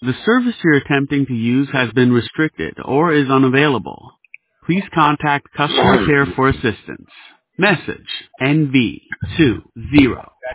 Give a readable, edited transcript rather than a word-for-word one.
The service you're attempting to use has been restricted or is unavailable. Please contact customer care for assistance. Message NV20.